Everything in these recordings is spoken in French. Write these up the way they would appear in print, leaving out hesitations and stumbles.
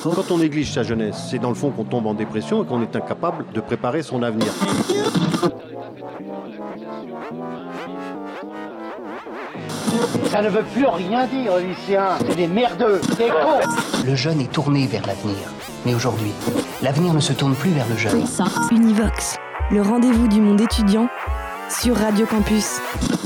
Quand on néglige sa jeunesse, c'est dans le fond qu'on tombe en dépression et qu'on est incapable de préparer son avenir. Ça ne veut plus rien dire, les lycéens. C'est des merdeux, des cons. Le jeune est tourné vers l'avenir. Mais aujourd'hui, l'avenir ne se tourne plus vers le jeune. Univox, le rendez-vous du monde étudiant sur Radio Campus.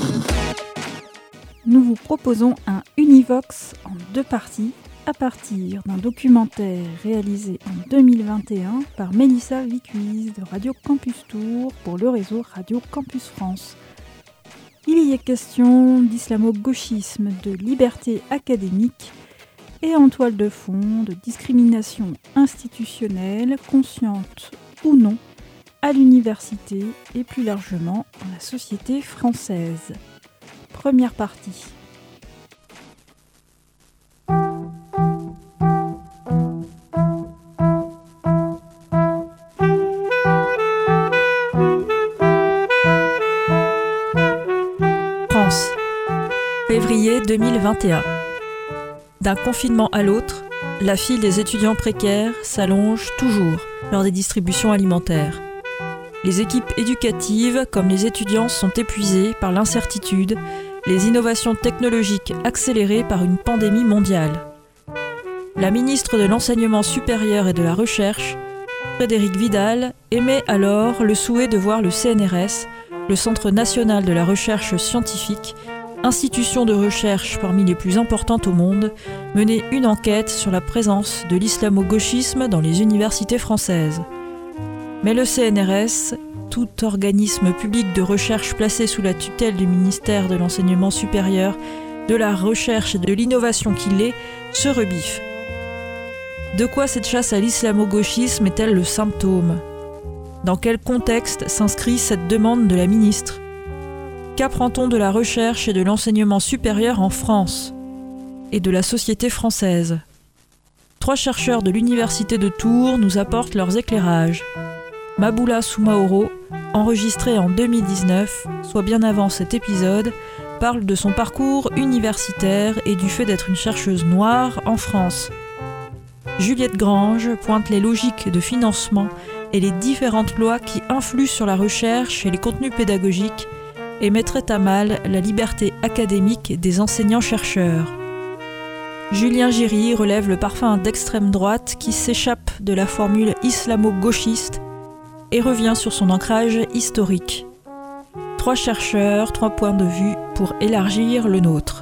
Nous vous proposons un Univox en 2 parties à partir d'un documentaire réalisé en 2021 par Mélissa Vicuise de Radio Campus Tours pour le réseau Radio Campus France. Il y est question d'islamo-gauchisme, de liberté académique et en toile de fond de discrimination institutionnelle, consciente ou non, à l'université et plus largement dans la société française. Première partie. France, février 2021. D'un confinement à l'autre, la file des étudiants précaires s'allonge toujours lors des distributions alimentaires. Les équipes éducatives comme les étudiants sont épuisées par l'incertitude, les innovations technologiques accélérées par une pandémie mondiale. La ministre de l'Enseignement supérieur et de la Recherche, Frédérique Vidal, émet alors le souhait de voir le CNRS, le Centre national de la recherche scientifique, institution de recherche parmi les plus importantes au monde, mener une enquête sur la présence de l'islamo-gauchisme dans les universités françaises. Mais le CNRS, tout organisme public de recherche placé sous la tutelle du ministère de l'Enseignement supérieur, de la Recherche et de l'Innovation qu'il est, se rebiffe. De quoi cette chasse à l'islamo-gauchisme est-elle le symptôme ? Dans quel contexte s'inscrit cette demande de la ministre ? Qu'apprend-on de la recherche et de l'enseignement supérieur en France et de la société française ? 3 chercheurs de l'université de Tours nous apportent leurs éclairages. Maboula Soumaoro, enregistrée en 2019, soit bien avant cet épisode, parle de son parcours universitaire et du fait d'être une chercheuse noire en France. Juliette Grange pointe les logiques de financement et les différentes lois qui influent sur la recherche et les contenus pédagogiques et mettraient à mal la liberté académique des enseignants-chercheurs. Julien Giry relève le parfum d'extrême droite qui s'échappe de la formule islamo-gauchiste et revient sur son ancrage historique. 3 chercheurs, 3 points de vue pour élargir le nôtre.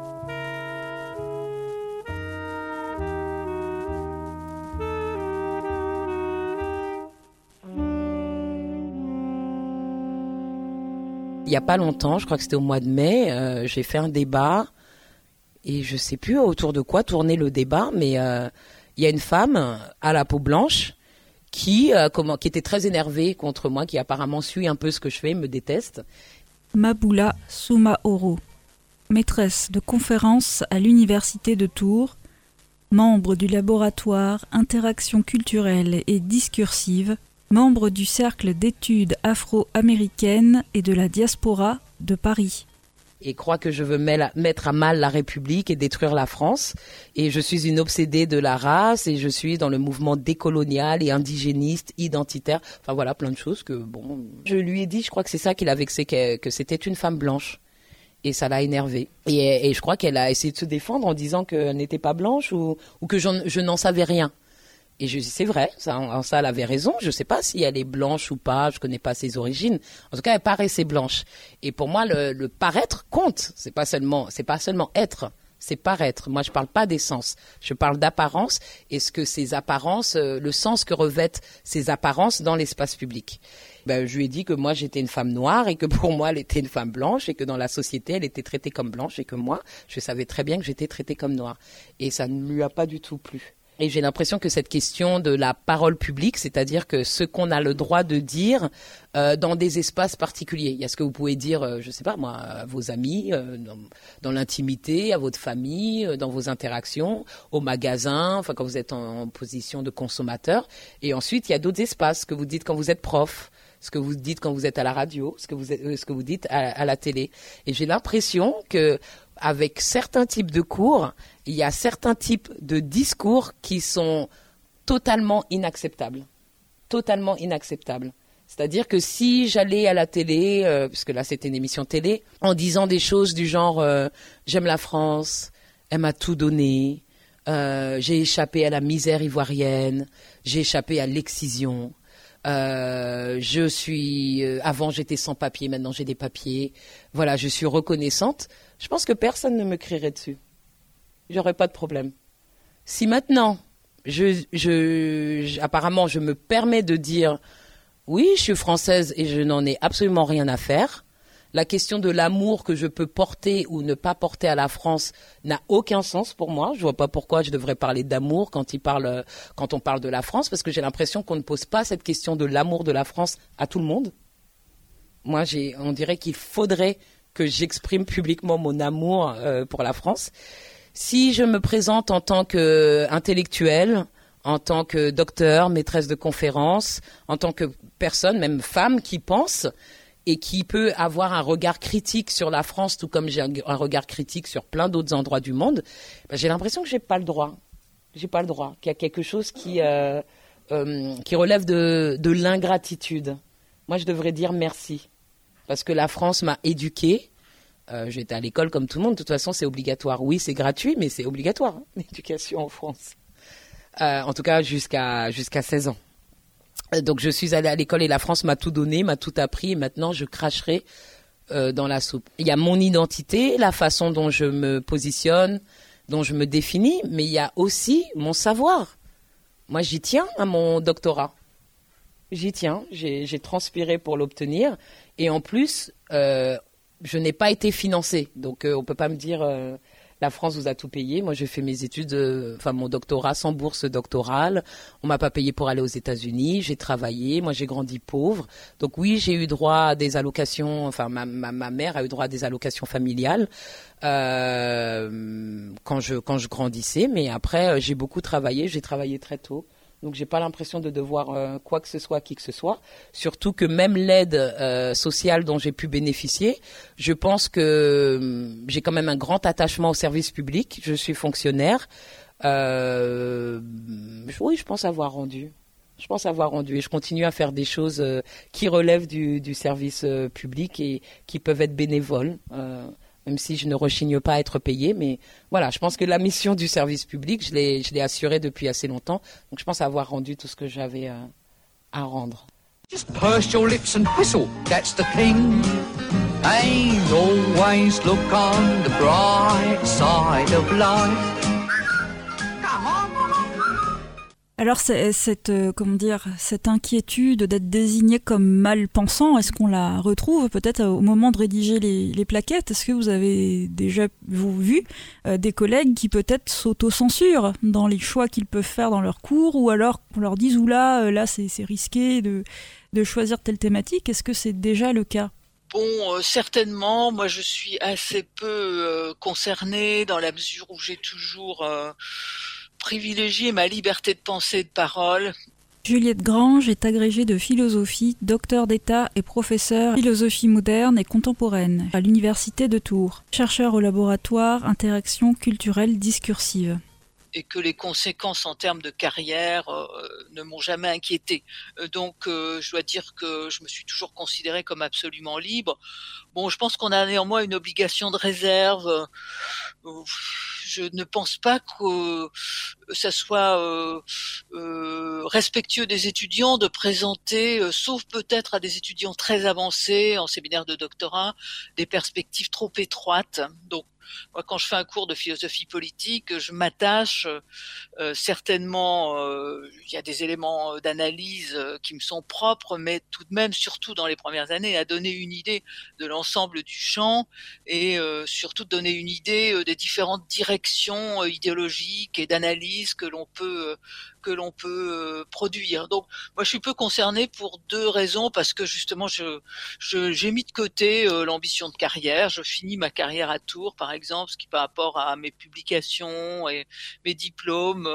Il n'y a pas longtemps, je crois que c'était au mois de mai, j'ai fait un débat et je ne sais plus autour de quoi tourner le débat, mais il y a une femme à la peau blanche qui était très énervée contre moi, qui apparemment suit un peu ce que je fais, me déteste. Maboula Soumaoro, maîtresse de conférences à l'université de Tours, membre du laboratoire Interaction culturelle et discursive, membre du Cercle d'études afro-américaines et de la diaspora de Paris. Et croit que je veux mettre à mal la République et détruire la France. Et je suis une obsédée de la race et je suis dans le mouvement décolonial et indigéniste, identitaire. Enfin voilà, plein de choses que, bon... Je lui ai dit, je crois que c'est ça qui l'a vexé, que c'était une femme blanche. Et ça l'a énervée. Et je crois qu'elle a essayé de se défendre en disant qu'elle n'était pas blanche ou que je n'en savais rien. Et je dis, c'est vrai, ça, elle avait raison. Je ne sais pas si elle est blanche ou pas, je ne connais pas ses origines. En tout cas, elle paraissait blanche. Et pour moi, le paraître compte. C'est pas seulement être, c'est paraître. Moi, je ne parle pas d'essence, je parle d'apparence et ce que ces apparences, le sens que revêtent ces apparences dans l'espace public. Je lui ai dit que moi, j'étais une femme noire et que pour moi, elle était une femme blanche et que dans la société, elle était traitée comme blanche et que moi, je savais très bien que j'étais traitée comme noire. Et ça ne lui a pas du tout plu. Et j'ai l'impression que cette question de la parole publique, c'est-à-dire que ce qu'on a le droit de dire dans des espaces particuliers. Il y a ce que vous pouvez dire, je ne sais pas moi, à vos amis, dans l'intimité, à votre famille, dans vos interactions, au magasin, enfin quand vous êtes en position de consommateur. Et ensuite, il y a d'autres espaces, ce que vous dites quand vous êtes prof, ce que vous dites quand vous êtes à la radio, ce que vous dites à la télé. Et j'ai l'impression que avec certains types de cours, il y a certains types de discours qui sont totalement inacceptables. Totalement inacceptables. C'est-à-dire que si j'allais à la télé, puisque là c'était une émission télé, en disant des choses du genre j'aime la France, elle m'a tout donné, j'ai échappé à la misère ivoirienne, j'ai échappé à l'excision, avant j'étais sans papier, maintenant j'ai des papiers, voilà, je suis reconnaissante, je pense que personne ne me crierait dessus. J'aurais pas de problème. Si maintenant, apparemment je me permets de dire oui, je suis française et je n'en ai absolument rien à faire. La question de l'amour que je peux porter ou ne pas porter à la France n'a aucun sens pour moi. Je vois pas pourquoi je devrais parler d'amour quand on parle de la France, parce que j'ai l'impression qu'on ne pose pas cette question de l'amour de la France à tout le monde. Moi, on dirait qu'il faudrait que j'exprime publiquement mon amour pour la France. Si je me présente en tant qu'intellectuelle, en tant que docteur, maîtresse de conférences, en tant que personne, même femme, qui pense et qui peut avoir un regard critique sur la France, tout comme j'ai un regard critique sur plein d'autres endroits du monde, j'ai l'impression que j'ai pas le droit. J'ai pas le droit, qu'il y a quelque chose qui relève de l'ingratitude. Moi, je devrais dire merci, parce que la France m'a éduquée. J'étais à l'école comme tout le monde. De toute façon, c'est obligatoire. Oui, c'est gratuit, mais c'est obligatoire, l'éducation en France. En tout cas, jusqu'à 16 ans. Donc, je suis allée à l'école et la France m'a tout donné, m'a tout appris. Et maintenant, je cracherai dans la soupe. Il y a mon identité, la façon dont je me positionne, dont je me définis, mais il y a aussi mon savoir. Moi, j'y tiens à mon doctorat. J'y tiens. J'ai transpiré pour l'obtenir. Et en plus, je n'ai pas été financée. Donc, on ne peut pas me dire... la France vous a tout payé. Moi, j'ai fait mes études, mon doctorat sans bourse doctorale. On m'a pas payé pour aller aux États-Unis. J'ai travaillé. Moi, j'ai grandi pauvre. Donc oui, j'ai eu droit à des allocations. Enfin, ma mère a eu droit à des allocations familiales quand je grandissais. Mais après, j'ai beaucoup travaillé. J'ai travaillé très tôt. Donc, j'ai pas l'impression de devoir quoi que ce soit à qui que ce soit. Surtout que même l'aide sociale dont j'ai pu bénéficier, je pense que j'ai quand même un grand attachement au service public. Je suis fonctionnaire. Oui, je pense avoir rendu. Et je continue à faire des choses qui relèvent du service public et qui peuvent être bénévoles. Même si je ne rechigne pas à être payée, mais voilà, je pense que la mission du service public, je l'ai assurée depuis assez longtemps, donc je pense avoir rendu tout ce que j'avais à rendre. Just purse your lips and whistle, that's the thing. And always look on the bright side of life. Alors cette inquiétude d'être désigné comme mal pensant, est-ce qu'on la retrouve peut-être au moment de rédiger les plaquettes ? Est-ce que vous avez déjà vu des collègues qui peut-être s'autocensurent dans les choix qu'ils peuvent faire dans leurs cours, ou alors qu'on leur dise là c'est risqué de choisir telle thématique ? Est-ce que c'est déjà le cas ? Bon, certainement. Moi, je suis assez peu concernée dans la mesure où j'ai toujours privilégié ma liberté de pensée et de parole. Juliette Grange est agrégée de philosophie, docteur d'État et professeure de philosophie moderne et contemporaine à l'Université de Tours. Chercheur au laboratoire Interaction culturelle discursive. Et que les conséquences en termes de carrière ne m'ont jamais inquiétée. Donc, je dois dire que je me suis toujours considérée comme absolument libre. Bon, je pense qu'on a néanmoins une obligation de réserve. Je ne pense pas que ça soit respectueux des étudiants de présenter, sauf peut-être à des étudiants très avancés en séminaire de doctorat, des perspectives trop étroites. Donc, moi, quand je fais un cours de philosophie politique, je m'attache certainement, il y a des éléments d'analyse qui me sont propres, mais tout de même, surtout dans les premières années, à donner une idée de l'ensemble du champ et surtout donner une idée des différentes directions idéologiques et d'analyse que l'on peut produire. Donc, moi, je suis peu concernée pour deux raisons, parce que justement, j'ai mis de côté l'ambition de carrière. Je finis ma carrière à Tours, par exemple, ce qui par rapport à mes publications et mes diplômes,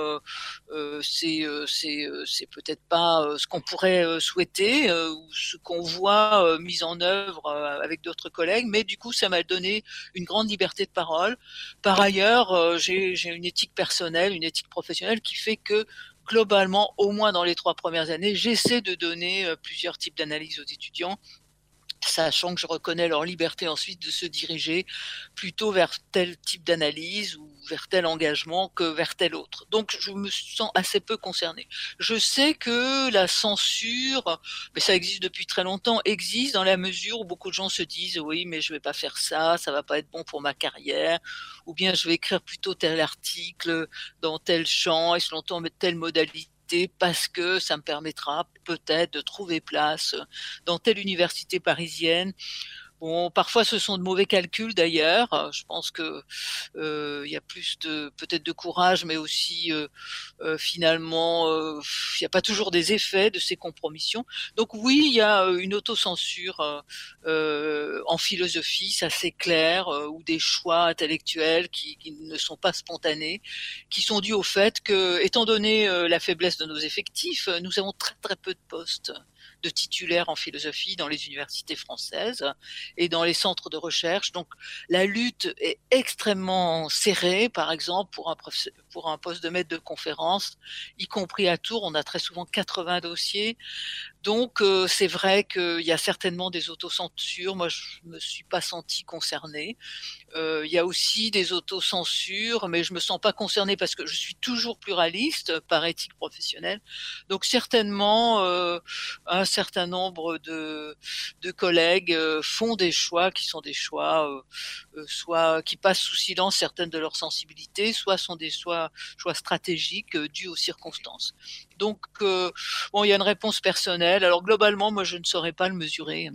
c'est peut-être pas ce qu'on pourrait souhaiter ou ce qu'on voit mis en œuvre avec d'autres collègues, mais du coup, ça m'a donné une grande liberté de parole. Par ailleurs, j'ai une éthique personnelle, une éthique professionnelle qui fait que globalement, au moins dans les 3 premières années, j'essaie de donner plusieurs types d'analyses aux étudiants, sachant que je reconnais leur liberté ensuite de se diriger plutôt vers tel type d'analyse ou vers tel engagement que vers tel autre. Donc je me sens assez peu concernée. Je sais que la censure, mais ça existe depuis très longtemps, existe dans la mesure où beaucoup de gens se disent oui mais je vais pas faire ça, ça va pas être bon pour ma carrière, ou bien je vais écrire plutôt tel article dans tel champ et selon telle modalité, parce que ça me permettra peut-être de trouver place dans telle université parisienne. Bon, parfois ce sont de mauvais calculs d'ailleurs. Je pense que il y a plus peut-être de courage, mais aussi finalement il n'y a pas toujours des effets de ces compromissions. Donc oui, il y a une autocensure en philosophie, ça c'est clair, ou des choix intellectuels qui ne sont pas spontanés, qui sont dus au fait que, étant donné la faiblesse de nos effectifs, nous avons très très peu de postes de titulaires en philosophie dans les universités françaises et dans les centres de recherche. Donc la lutte est extrêmement serrée. Par exemple, pour un poste de maître de conférence, y compris à Tours, on a très souvent 80 dossiers. Donc c'est vrai qu'il y a certainement des autocensures. Moi, je me suis pas sentie concernée. Il y a aussi des autocensures, mais je me sens pas concernée parce que je suis toujours pluraliste par éthique professionnelle. Donc certainement, un certain nombre de collègues font des choix qui sont des choix, soit qui passent sous silence certaines de leurs sensibilités, soit sont des choix stratégiques dus aux circonstances. Donc bon, il y a une réponse personnelle. Alors globalement, moi, je ne saurais pas le mesurer.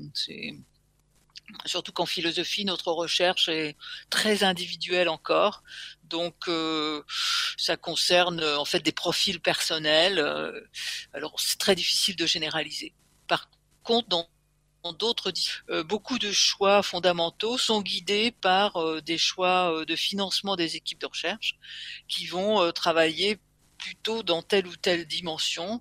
Surtout qu'en philosophie, notre recherche est très individuelle encore. Donc, ça concerne en fait des profils personnels. Alors, c'est très difficile de généraliser. Par contre, dans d'autres, beaucoup de choix fondamentaux sont guidés par des choix de financement des équipes de recherche qui vont travailler plutôt dans telle ou telle dimension,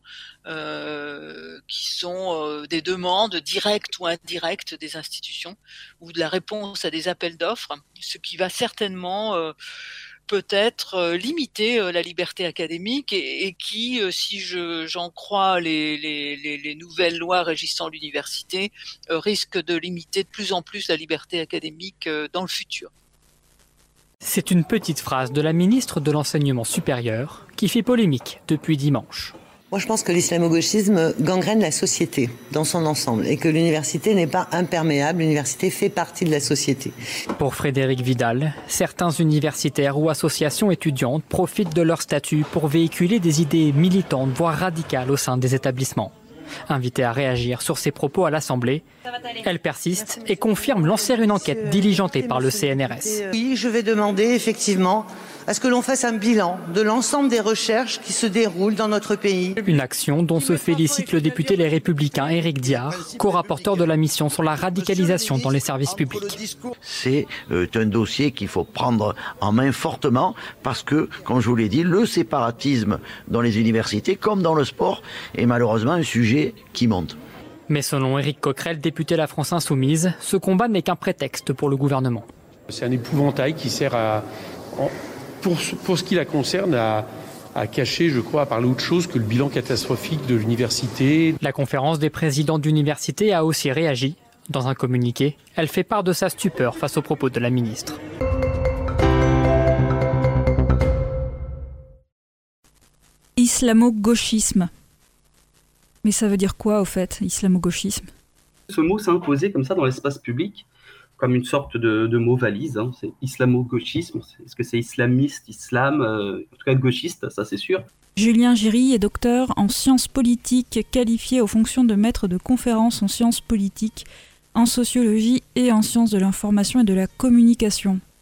qui sont des demandes directes ou indirectes des institutions, ou de la réponse à des appels d'offres, ce qui va certainement peut-être limiter la liberté académique et qui, si j'en crois les nouvelles lois régissant l'université, risque de limiter de plus en plus la liberté académique dans le futur. C'est une petite phrase de la ministre de l'Enseignement supérieur qui fait polémique depuis dimanche. Moi, je pense que l'islamo-gauchisme gangrène la société dans son ensemble et que l'université n'est pas imperméable, l'université fait partie de la société. Pour Frédéric Vidal, certains universitaires ou associations étudiantes profitent de leur statut pour véhiculer des idées militantes, voire radicales au sein des établissements. Invitée à réagir sur ses propos à l'Assemblée, elle persiste et confirme lancer une enquête diligentée par le CNRS. Oui, je vais demander effectivement à ce que l'on fasse un bilan de l'ensemble des recherches qui se déroulent dans notre pays. Une action dont se félicite le député Les Républicains Éric Diard, co-rapporteur de la mission sur la radicalisation dans les services publics. C'est un dossier qu'il faut prendre en main fortement parce que, comme je vous l'ai dit, le séparatisme dans les universités comme dans le sport est malheureusement un sujet qui monte. Mais selon Éric Coquerel, député La France Insoumise, ce combat n'est qu'un prétexte pour le gouvernement. C'est un épouvantail qui sert pour ce qui la concerne, à cacher, je crois, à parler autre chose que le bilan catastrophique de l'université. La conférence des présidents d'université a aussi réagi. Dans un communiqué, elle fait part de sa stupeur face aux propos de la ministre. Islamo-gauchisme. Mais ça veut dire quoi, au fait, islamo-gauchisme ? Ce mot s'est imposé comme ça dans l'espace public, comme une sorte de mot valise. C'est islamo-gauchisme. Est-ce que c'est islamiste, islam, en tout cas gauchiste, ça c'est sûr. Julien Giry est docteur en sciences politiques, qualifié aux fonctions de maître de conférences en sciences politiques, en sociologie et en sciences de l'information et de la communication.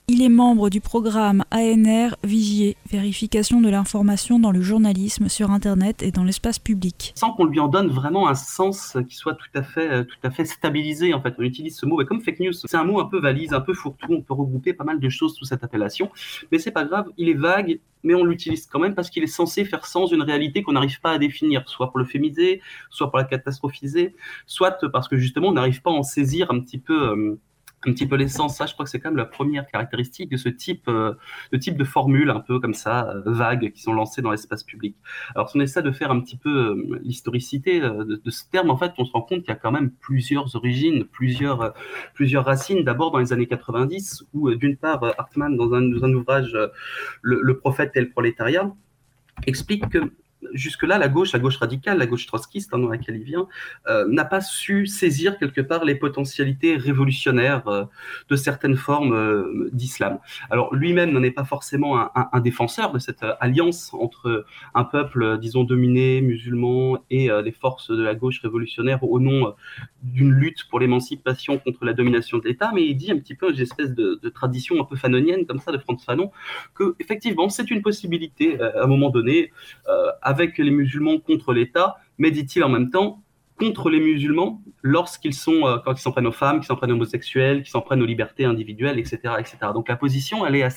Il est membre du programme ANR Vigier, vérification de l'information dans le journalisme, sur Internet et dans l'espace public. Sans qu'on lui en donne vraiment un sens qui soit tout à fait stabilisé, en fait. On utilise ce mot, et comme fake news, c'est un mot un peu valise, un peu fourre-tout, on peut regrouper pas mal de choses sous cette appellation, mais c'est pas grave, il est vague, mais on l'utilise quand même parce qu'il est censé faire sens d'une réalité qu'on n'arrive pas à définir, soit pour l'euphémiser, soit pour la catastrophiser, soit parce que justement on n'arrive pas à en saisir un petit peu l'essence. Ça, je crois que c'est quand même la première caractéristique de ce type de formule un peu comme ça, vagues, qui sont lancées dans l'espace public. Alors, si on essaie de faire un petit peu l'historicité de ce terme, en fait, on se rend compte qu'il y a quand même plusieurs origines, plusieurs racines. D'abord, dans les années 90, où, d'une part, Hartmann, dans un ouvrage, Le prophète et le prolétariat, explique que jusque-là, la gauche radicale, la gauche trotskiste, dans laquelle il vient, n'a pas su saisir quelque part les potentialités révolutionnaires de certaines formes d'islam. Alors lui-même n'en est pas forcément un défenseur de cette alliance entre un peuple, disons, dominé, musulman, et les forces de la gauche révolutionnaire au nom d'une lutte pour l'émancipation contre la domination de l'État, mais il dit un petit peu une espèce de tradition un peu fanonienne, comme ça, de Frantz Fanon, que effectivement c'est une possibilité à un moment donné, avec les musulmans contre l'État, mais dit-il en même temps contre les musulmans quand ils s'en prennent aux femmes, qu'ils s'en prennent aux homosexuels, qu'ils s'en prennent aux libertés individuelles, etc., etc. Donc la position, elle est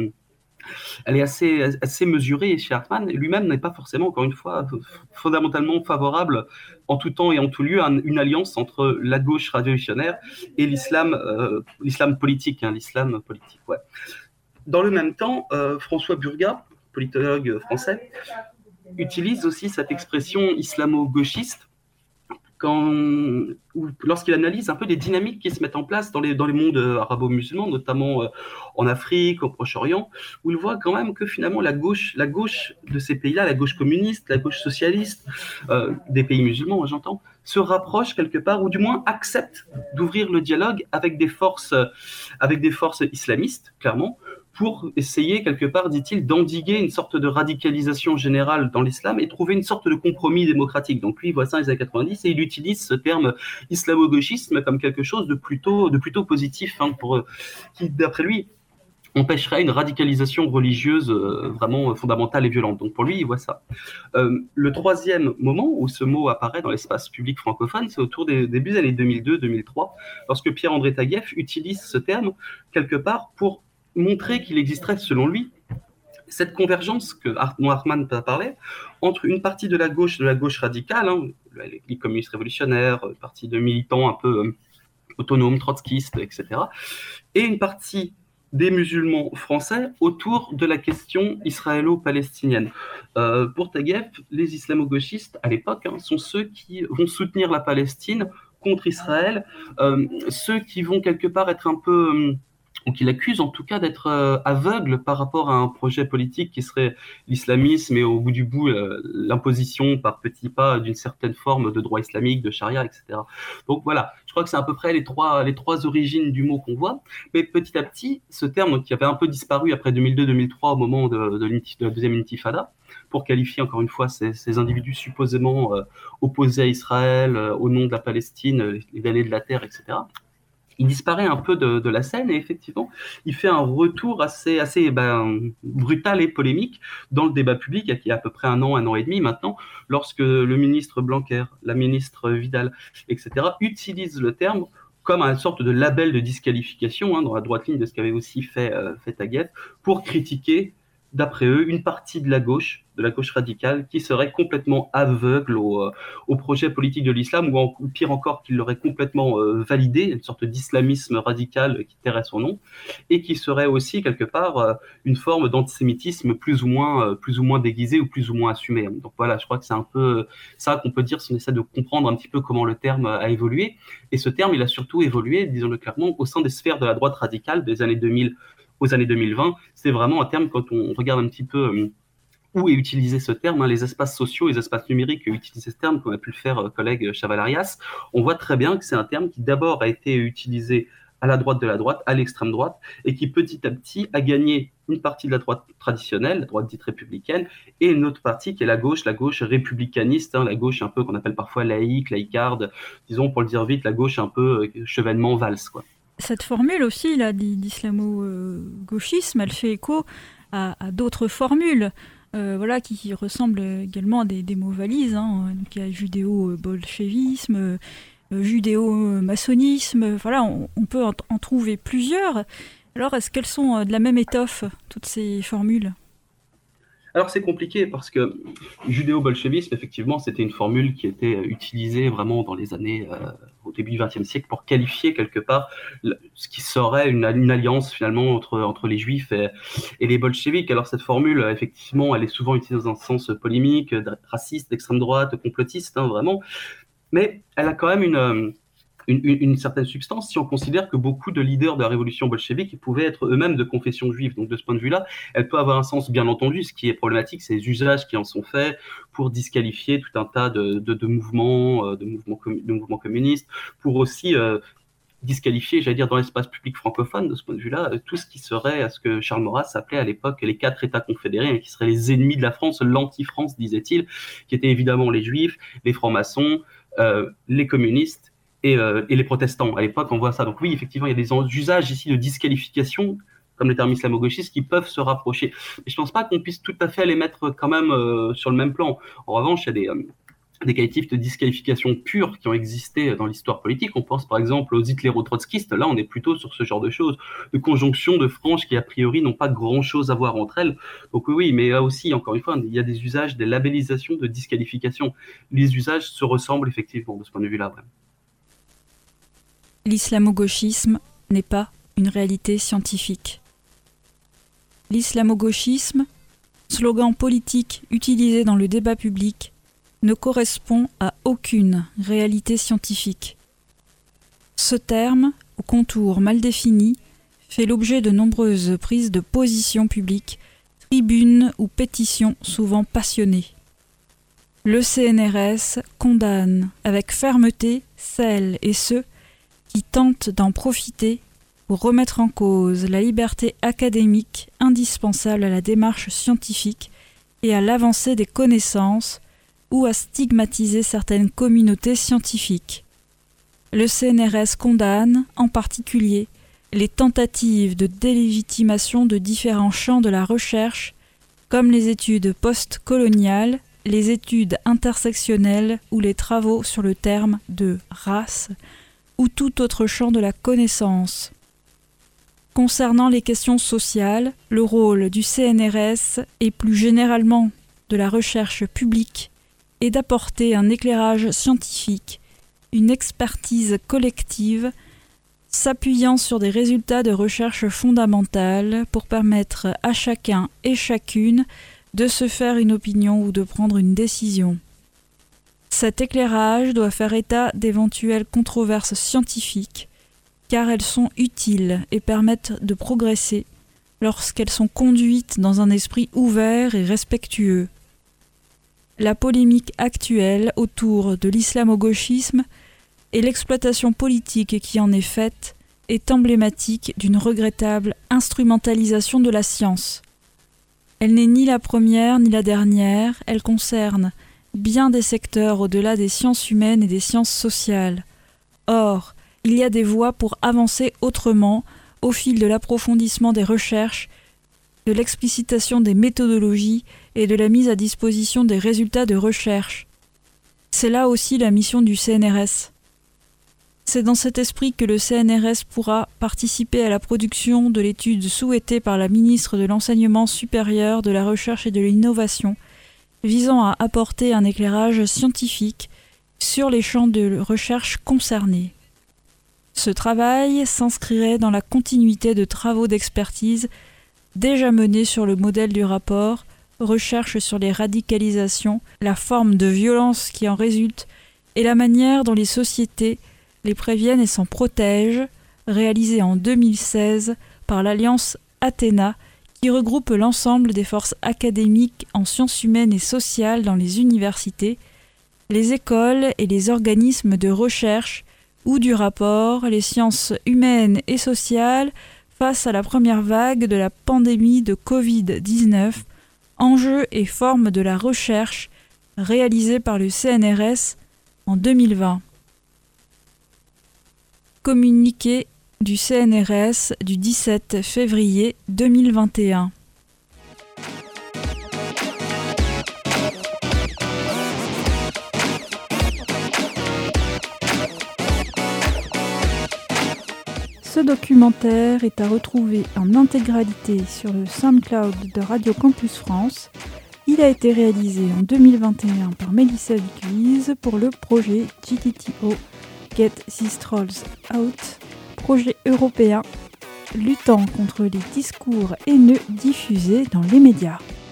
assez mesurée chez Hartmann. Lui-même n'est pas forcément, encore une fois, fondamentalement favorable en tout temps et en tout lieu à une alliance entre la gauche révolutionnaire et l'islam politique. Ouais. Dans le même temps, François Burgat, politologue français, utilise aussi cette expression islamo-gauchiste lorsqu'il analyse un peu les dynamiques qui se mettent en place dans les mondes arabo-musulmans, notamment en Afrique, au Proche-Orient, où il voit quand même que finalement la gauche de ces pays-là, la gauche communiste, la gauche socialiste, des pays musulmans, j'entends, se rapproche quelque part, ou du moins accepte d'ouvrir le dialogue avec des forces islamistes, clairement, pour essayer, quelque part, dit-il, d'endiguer une sorte de radicalisation générale dans l'islam et trouver une sorte de compromis démocratique. Donc lui, il voit ça dans les années 90 et il utilise ce terme islamo-gauchisme comme quelque chose de plutôt positif, qui, d'après lui, empêcherait une radicalisation religieuse vraiment fondamentale et violente. Donc pour lui, il voit ça. Le troisième moment où ce mot apparaît dans l'espace public francophone, c'est autour des débuts des années 2002-2003, lorsque Pierre-André Taguieff utilise ce terme, quelque part, pour montrer qu'il existerait, selon lui, cette convergence dont Hartmann parlait entre une partie de la gauche radicale, les communistes révolutionnaires, partie de militants un peu autonomes, trotskistes, etc., et une partie des musulmans français autour de la question israélo-palestinienne. Pour Taguieff, les islamo-gauchistes, à l'époque, sont ceux qui vont soutenir la Palestine contre Israël, ceux qui vont quelque part être un peu... ou qu'il accuse en tout cas d'être aveugle par rapport à un projet politique qui serait l'islamisme et au bout du bout l'imposition par petits pas d'une certaine forme de droit islamique, de charia, etc. Donc voilà, je crois que c'est à peu près les trois origines du mot qu'on voit, mais petit à petit, ce terme qui avait un peu disparu après 2002-2003 au moment de la deuxième intifada, pour qualifier encore une fois ces individus supposément opposés à Israël au nom de la Palestine, les damnés de la terre, etc., il disparaît un peu de la scène et effectivement, il fait un retour assez brutal et polémique dans le débat public il y a à peu près un an et demi maintenant, lorsque le ministre Blanquer, la ministre Vidal, etc., utilisent le terme comme une sorte de label de disqualification, dans la droite ligne de ce qu'avait aussi fait Taguieff, pour critiquer, d'après eux, une partie de la gauche radicale, qui serait complètement aveugle au projet politique de l'islam, ou pire encore, qui l'aurait complètement validé, une sorte d'islamisme radical qui tairait son nom, et qui serait aussi, quelque part, une forme d'antisémitisme plus ou moins déguisé ou plus ou moins assumé. Donc voilà, je crois que c'est un peu ça qu'on peut dire si on essaie de comprendre un petit peu comment le terme a évolué. Et ce terme, il a surtout évolué, disons-le clairement, au sein des sphères de la droite radicale des années 2000 aux années 2020, c'est vraiment un terme, quand on regarde un petit peu où est utilisé ce terme, les espaces sociaux, les espaces numériques utilisent ce terme, comme a pu le faire collègue Chaval-Arias, on voit très bien que c'est un terme qui d'abord a été utilisé à la droite de la droite, à l'extrême droite, et qui petit à petit a gagné une partie de la droite traditionnelle, la droite dite républicaine, et une autre partie qui est la gauche républicaniste, la gauche un peu qu'on appelle parfois laïque, laïcarde, disons pour le dire vite, la gauche un peu chevènement valse, quoi. Cette formule aussi là, d'islamo-gauchisme, elle fait écho à d'autres formules qui ressemblent également à des mots valises. Donc, il y a judéo-bolchevisme, judéo-maçonnisme, on peut en trouver plusieurs. Alors, est-ce qu'elles sont de la même étoffe, toutes ces formules ? Alors c'est compliqué parce que judéo-bolchevisme, effectivement, c'était une formule qui était utilisée vraiment dans les années, au début du XXe siècle, pour qualifier quelque part ce qui serait une alliance finalement entre les juifs et les bolcheviks. Alors cette formule, effectivement, elle est souvent utilisée dans un sens polémique, raciste, d'extrême droite, complotiste, vraiment, mais elle a quand même une certaine substance si on considère que beaucoup de leaders de la révolution bolchevique pouvaient être eux-mêmes de confession juive. Donc de ce point de vue-là, elle peut avoir un sens, bien entendu. Ce qui est problématique, c'est les usages qui en sont faits pour disqualifier tout un tas de mouvements communistes, pour aussi disqualifier, j'allais dire, dans l'espace public francophone, de ce point de vue-là, tout ce qui serait à ce que Charles Maurras appelait à l'époque les 4 États confédérés, qui seraient les ennemis de la France, l'anti-France, disait-il, qui étaient évidemment les juifs, les francs-maçons, les communistes, et les protestants. À l'époque, on voit ça. Donc oui, effectivement, il y a des usages ici de disqualification, comme les termes islamo-gauchistes, qui peuvent se rapprocher. Mais je ne pense pas qu'on puisse tout à fait les mettre quand même sur le même plan. En revanche, il y a des qualificatifs de disqualification pure qui ont existé dans l'histoire politique. On pense par exemple aux hitléro-trotskistes. Là, on est plutôt sur ce genre de choses, de conjonctions de franges qui, a priori, n'ont pas grand-chose à voir entre elles. Donc oui, mais là aussi, encore une fois, il y a des usages, des labellisations de disqualification. Les usages se ressemblent effectivement de ce point de vue-là. Ouais. L'islamo-gauchisme n'est pas une réalité scientifique. L'islamo-gauchisme, slogan politique utilisé dans le débat public, ne correspond à aucune réalité scientifique. Ce terme, au contour mal défini, fait l'objet de nombreuses prises de position publiques, tribunes ou pétitions souvent passionnées. Le CNRS condamne avec fermeté celles et ceux qui tentent d'en profiter pour remettre en cause la liberté académique indispensable à la démarche scientifique et à l'avancée des connaissances ou à stigmatiser certaines communautés scientifiques. Le CNRS condamne, en particulier, les tentatives de délégitimation de différents champs de la recherche, comme les études post-coloniales, les études intersectionnelles ou les travaux sur le terme de race, ou tout autre champ de la connaissance. Concernant les questions sociales, le rôle du CNRS et plus généralement de la recherche publique est d'apporter un éclairage scientifique, une expertise collective, s'appuyant sur des résultats de recherche fondamentale pour permettre à chacun et chacune de se faire une opinion ou de prendre une décision. Cet éclairage doit faire état d'éventuelles controverses scientifiques, car elles sont utiles et permettent de progresser lorsqu'elles sont conduites dans un esprit ouvert et respectueux. La polémique actuelle autour de l'islamo-gauchisme et l'exploitation politique qui en est faite est emblématique d'une regrettable instrumentalisation de la science. Elle n'est ni la première ni la dernière, elle concerne bien des secteurs au-delà des sciences humaines et des sciences sociales. Or, il y a des voies pour avancer autrement au fil de l'approfondissement des recherches, de l'explicitation des méthodologies et de la mise à disposition des résultats de recherche. C'est là aussi la mission du CNRS. C'est dans cet esprit que le CNRS pourra participer à la production de l'étude souhaitée par la ministre de l'Enseignement supérieur, de la Recherche et de l'Innovation, visant à apporter un éclairage scientifique sur les champs de recherche concernés. Ce travail s'inscrirait dans la continuité de travaux d'expertise déjà menés sur le modèle du rapport « Recherche sur les radicalisations, la forme de violence qui en résulte et la manière dont les sociétés les préviennent et s'en protègent », réalisé en 2016 par l'Alliance Athéna, qui regroupe l'ensemble des forces académiques en sciences humaines et sociales dans les universités, les écoles et les organismes de recherche ou du rapport, les sciences humaines et sociales face à la première vague de la pandémie de Covid-19, enjeux et formes de la recherche, réalisé par le CNRS en 2020. Communiqué du CNRS du 17 février 2021. Ce documentaire est à retrouver en intégralité sur le SoundCloud de Radio Campus France. Il a été réalisé en 2021 par Mélissa Vicuise pour le projet GTTO Get These Trolls Out, projet européen luttant contre les discours haineux diffusés dans les médias.